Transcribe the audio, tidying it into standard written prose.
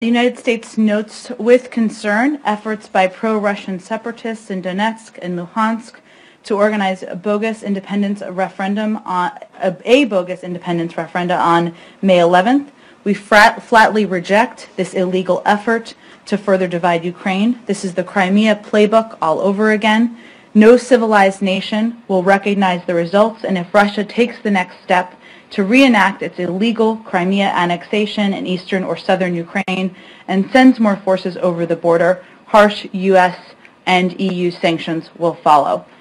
The United States notes with concern efforts by pro-Russian separatists in Donetsk and Luhansk to organize a bogus independence referendum on May 11th. We flatly reject this illegal effort to further divide Ukraine. This is the Crimea playbook all over again. No civilized nation will recognize the results, and if Russia takes the next step to reenact its illegal Crimea annexation in eastern or southern Ukraine and sends more forces over the border, harsh U.S. and EU sanctions will follow.